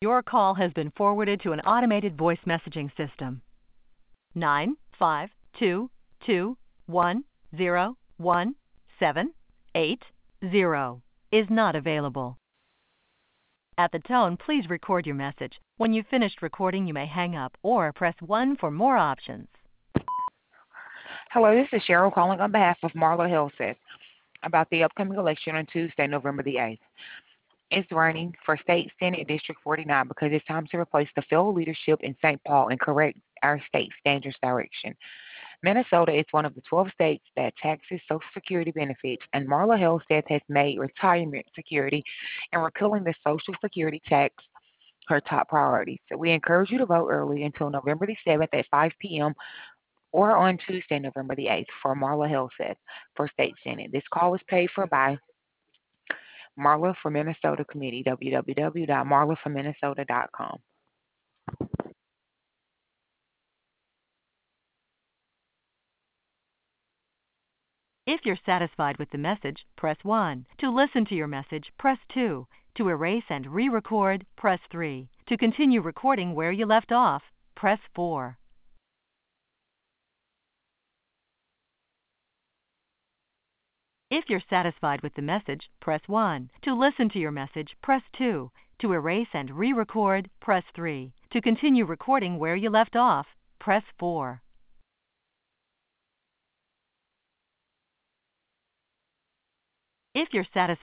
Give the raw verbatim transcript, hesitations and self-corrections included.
Your call has been forwarded to an automated voice messaging system. Nine five two two one zero one seven eight zero is not available. At the tone, please record your message. When you've finished recording, you may hang up or press one for more options. Hello, this is Cheryl calling on behalf of Marla Helseth about the upcoming election on Tuesday, November the eighth. It's running for State Senate District forty-nine because it's time to replace the failed leadership in Saint Paul and correct our state's dangerous direction. Minnesota is one of the twelve states that taxes Social Security benefits, and Marla Helseth has made retirement security and repealing the Social Security tax her top priority. So we encourage you to vote early until November the seventh at five p.m. or on Tuesday, November the eighth, for Marla Helseth for State Senate. This call was paid for by Marla for Minnesota Committee, w w w dot marla for minnesota dot com. If you're satisfied with the message, press one. To listen to your message, press two. To erase and re-record, press three. To continue recording where you left off, press four. If you're satisfied with the message, press one. To listen to your message, press two. To erase and re-record, press three. To continue recording where you left off, press four. If you're satisfied